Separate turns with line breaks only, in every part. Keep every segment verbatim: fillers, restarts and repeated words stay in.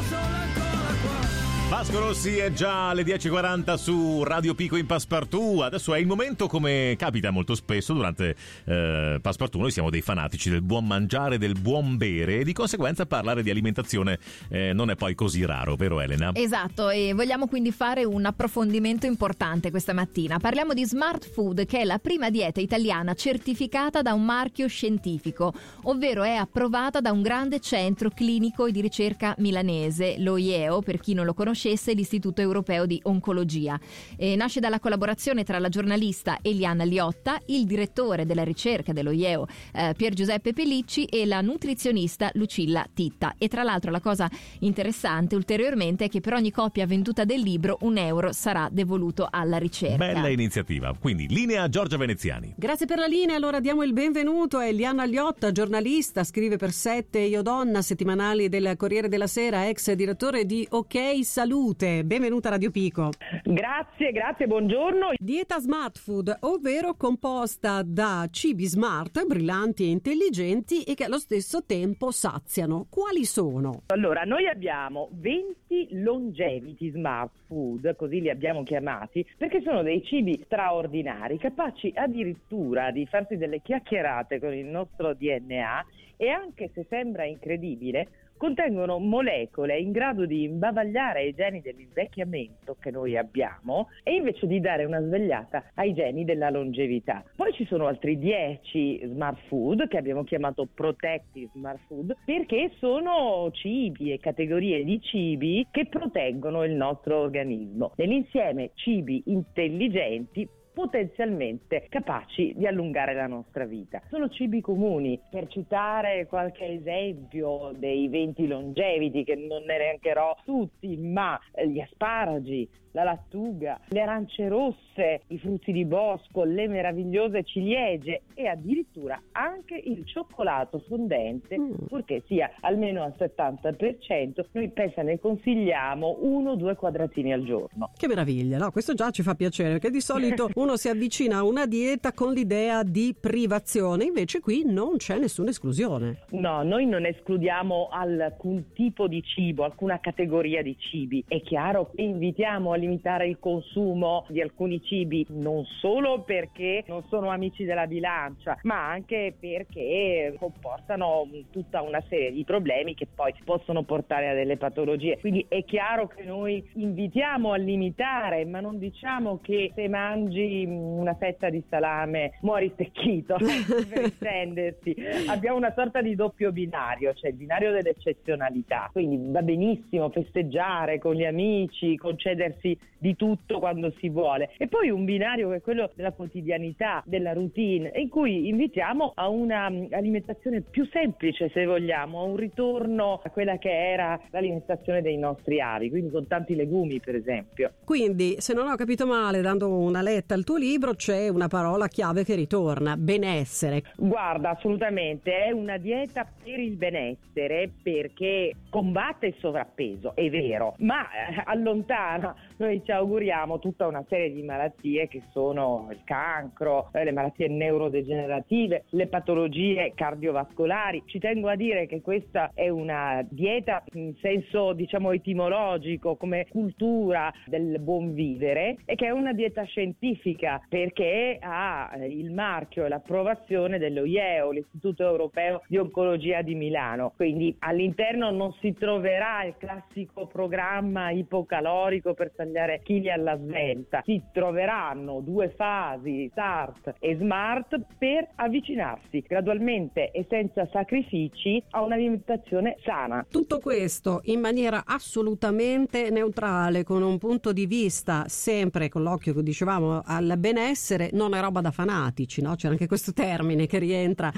Vasco Rossi è già alle dieci e quaranta su Radio Pico in Passepartout. Adesso è il momento, come capita molto spesso durante eh, Passepartout, noi siamo dei fanatici del buon mangiare, del buon bere, e di conseguenza parlare di alimentazione eh, non è poi così raro, vero Elena?
Esatto, e vogliamo quindi fare un approfondimento importante questa mattina. Parliamo di Smart Food, che è la prima dieta italiana certificata da un marchio scientifico, ovvero è approvata da un grande centro clinico e di ricerca milanese, l'O I E O, per chi non lo conoscesse, l'Istituto Europeo di Oncologia. E nasce dalla collaborazione tra la giornalista Eliana Liotta, il direttore della ricerca dello I E O eh, Pier Giuseppe Pellicci e la nutrizionista Lucilla Titta. E tra l'altro la cosa interessante ulteriormente è che per ogni copia venduta del libro un euro sarà devoluto alla ricerca.
Bella iniziativa. Quindi linea Giorgia Veneziani.
Grazie per la linea. Allora diamo il benvenuto a Eliana Liotta, giornalista, scrive per Sette Io Donna, settimanali del Corriere della Sera, ex direttore di OK Salute. Benvenuta a Radio Pico.
Grazie, grazie, buongiorno.
Dieta Smart Food, ovvero composta da cibi smart, brillanti e intelligenti e che allo stesso tempo saziano. Quali sono?
Allora, noi abbiamo venti longevity smart food, così li abbiamo chiamati, perché sono dei cibi straordinari, capaci addirittura di farsi delle chiacchierate con il nostro D N A e, anche se sembra incredibile, contengono molecole in grado di imbavagliare i geni dell'invecchiamento che noi abbiamo e invece di dare una svegliata ai geni della longevità. Poi ci sono altri dieci smart food che abbiamo chiamato protective smart food, perché sono cibi e categorie di cibi che proteggono il nostro organismo. Nell'insieme cibi intelligenti potenzialmente capaci di allungare la nostra vita. Sono cibi comuni. Per citare qualche esempio dei venti longevity, che non ne elencherò tutti, ma gli asparagi, la lattuga, le arance rosse, i frutti di bosco, le meravigliose ciliegie e addirittura anche il cioccolato fondente, mm. purché sia almeno al settanta per cento. Noi pensa ne consigliamo uno o due quadratini al giorno.
Che meraviglia, no? Questo già ci fa piacere, perché di solito uno si avvicina a una dieta con l'idea di privazione, invece qui non c'è nessuna esclusione.
No, noi non escludiamo alcun tipo di cibo, alcuna categoria di cibi. È chiaro che invitiamo a limitare il consumo di alcuni cibi, non solo perché non sono amici della bilancia, ma anche perché comportano tutta una serie di problemi che poi possono portare a delle patologie. Quindi è chiaro che noi invitiamo a limitare, ma non diciamo che se mangi una fetta di salame muori stecchito, per intendersi. Abbiamo una sorta di doppio binario, cioè il binario dell'eccezionalità, quindi va benissimo festeggiare con gli amici, concedersi di tutto quando si vuole, e poi un binario che è quello della quotidianità, della routine, in cui invitiamo a una alimentazione più semplice, se vogliamo, a un ritorno a quella che era l'alimentazione dei nostri avi, quindi con tanti legumi per esempio.
Quindi, se non ho capito male, dando una letta al tuo libro, c'è una parola chiave che ritorna: benessere.
Guarda, assolutamente, è una dieta per il benessere, perché combatte il sovrappeso, è vero, ma eh, allontana, noi ci auguriamo, tutta una serie di malattie che sono il cancro, eh, le malattie neurodegenerative, le patologie cardiovascolari. Ci tengo a dire che questa è una dieta in senso, diciamo, etimologico, come cultura del buon vivere, e che è una dieta scientifica perché ha il marchio e l'approvazione dello I E O, l'Istituto Europeo di Oncologia di Milano. Quindi all'interno non si troverà il classico programma ipocalorico per tagliare chili alla svelta, si troveranno due fasi, start e smart, per avvicinarsi gradualmente e senza sacrifici a un'alimentazione sana.
Tutto questo in maniera assolutamente neutrale, con un punto di vista sempre con l'occhio, che dicevamo, al benessere. Non è roba da fanatici, no? C'è anche questo termine che rientra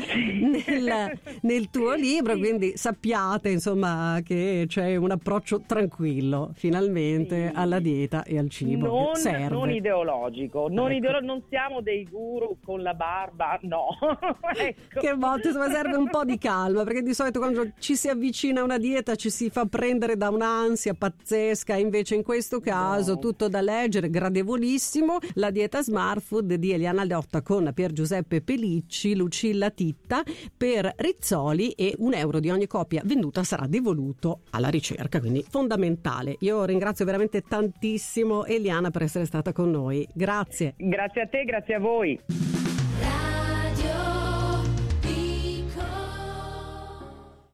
nel, nel tuo libro, quindi sappiate insomma che c'è un approccio tranquillo finalmente
sì.
alla dieta. dieta e al cibo.
Non,
serve.
non ideologico, non,
Ecco.
ideolo- non siamo dei guru con la barba, no. Ecco.
Che a volte insomma, serve un po' di calma, perché di solito quando ci si avvicina a una dieta ci si fa prendere da un'ansia pazzesca, invece in questo caso
No.
tutto da leggere, gradevolissimo. La dieta Smart Food di Eliana Lotta con Pier Giuseppe Pelicci, Lucilla Titta, per Rizzoli, e un euro di ogni copia venduta sarà devoluto alla ricerca, quindi fondamentale. Io ringrazio veramente tantissimo Eliana per essere stata con noi. Grazie.
Grazie a te, grazie a voi.